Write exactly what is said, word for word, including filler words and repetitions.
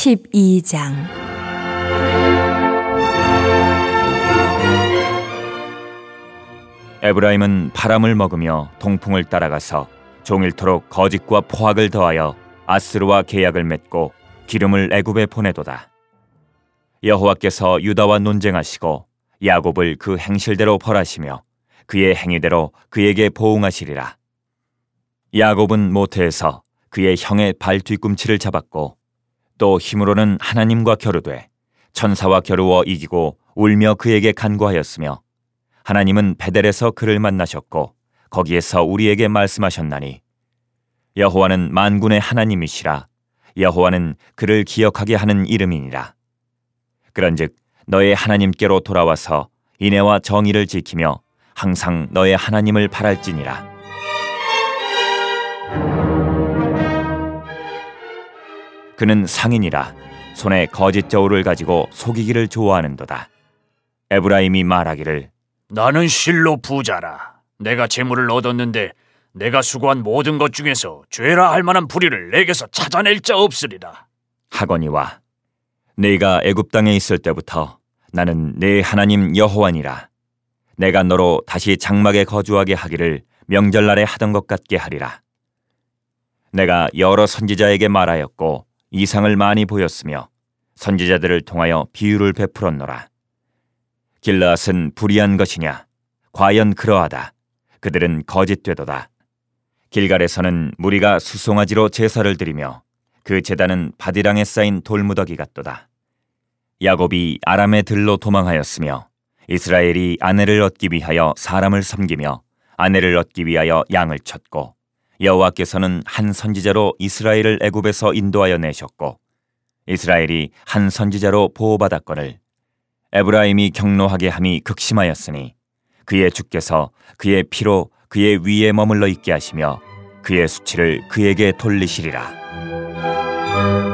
십이 장. 에브라임은 바람을 먹으며 동풍을 따라가서 종일토록 거짓과 포악을 더하여 아스르와 계약을 맺고 기름을 애굽에 보내도다. 여호와께서 유다와 논쟁하시고 야곱을 그 행실대로 벌하시며 그의 행위대로 그에게 보응하시리라. 야곱은 모태에서 그의 형의 발 뒤꿈치를 잡았고 또 힘으로는 하나님과 겨루되 천사와 겨루어 이기고 울며 그에게 간구하였으며 하나님은 베델에서 그를 만나셨고 거기에서 우리에게 말씀하셨나니 여호와는 만군의 하나님이시라. 여호와는 그를 기억하게 하는 이름이니라. 그런즉 너의 하나님께로 돌아와서 인애와 정의를 지키며 항상 너의 하나님을 바랄지니라. 그는 상인이라 손에 거짓 저울을 가지고 속이기를 좋아하는도다. 에브라임이 말하기를 나는 실로 부자라. 내가 재물을 얻었는데 내가 수고한 모든 것 중에서 죄라 할 만한 불의를 내게서 찾아낼 자 없으리라 하거니와 네가 애굽 땅에 있을 때부터 나는 네 하나님 여호와니라. 내가 너로 다시 장막에 거주하게 하기를 명절날에 하던 것 같게 하리라. 내가 여러 선지자에게 말하였고 이상을 많이 보였으며 선지자들을 통하여 비유를 베풀었노라. 길르앗은 불의한 것이냐? 과연 그러하다. 그들은 거짓되도다. 길갈에서는 무리가 수송아지로 제사를 드리며 그 제단은 바디랑에 쌓인 돌무더기 같도다. 야곱이 아람의 들로 도망하였으며 이스라엘이 아내를 얻기 위하여 사람을 섬기며 아내를 얻기 위하여 양을 쳤고 여호와께서는 한 선지자로 이스라엘을 애굽에서 인도하여 내셨고 이스라엘이 한 선지자로 보호받았거늘 에브라임이 경노하게 함이 극심하였으니 그의 주께서 그의 피로 그의 위에 머물러 있게 하시며 그의 수치를 그에게 돌리시리라.